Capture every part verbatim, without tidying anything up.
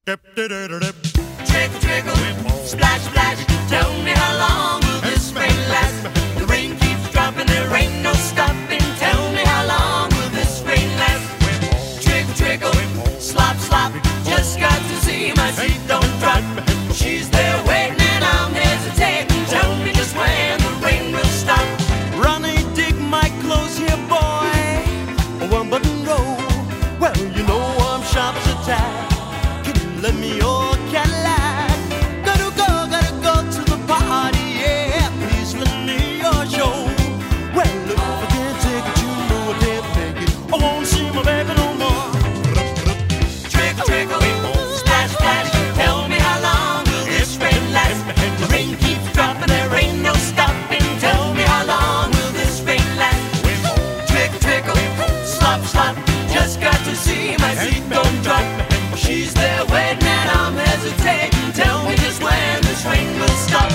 Trickle, trickle, splash, splash. Tell me how long will this rain last? The rain keeps dropping, there ain't no stopping. Tell me how long will this rain last? Trickle, trickle, slop, slop. Just got to see my feet don't drop. She's there waiting and I'm hesitating. Tell me just when the rain will stop. Ronnie, dig my clothes here, boy. A one button roll. Well, you know I'm sharp as a tack. Can you lend me your Cadillac? Gotta go, gotta go to the party, yeah. Please lend me your show. Well, if I can't take it, you know I can't make it. I won't see my baby no more. Trickle, trickle, splash, splash. Tell me how long will this rain last? The rain keeps dropping, there ain't no stopping. Tell me how long will this rain last? Trickle, trickle, slop, slop. Just got to see my feet don't drop. She's there waiting and I'm hesitating. Tell me just when this rain will stop.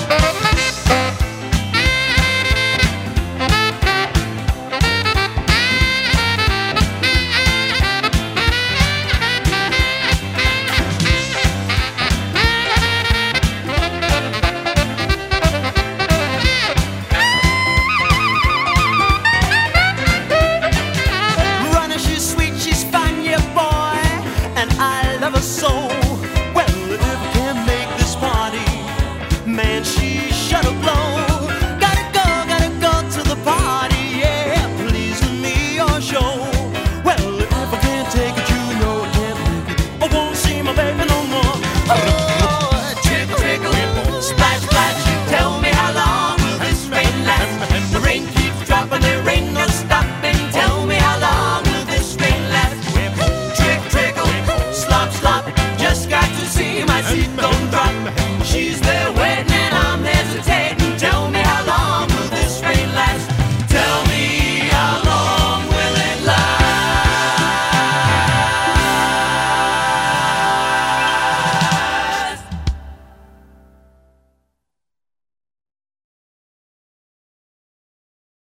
Ronnie, she's sweet, she's fine, yeah, boy. And I love her so. Well, if I can't make this party, man, she shut up blow. Gotta go, gotta go to the party, yeah. Please lend me your show. Well, if I can't take it, you know I can't make it. I won't see my baby no more. Oh, Trickle, trickle, splash, splash. Tell me how long will this rain last? The rain keeps dropping, there ain't no stopping. Tell me how long will this rain last? Trick, trickle, slop, slop. Just got to see my feet go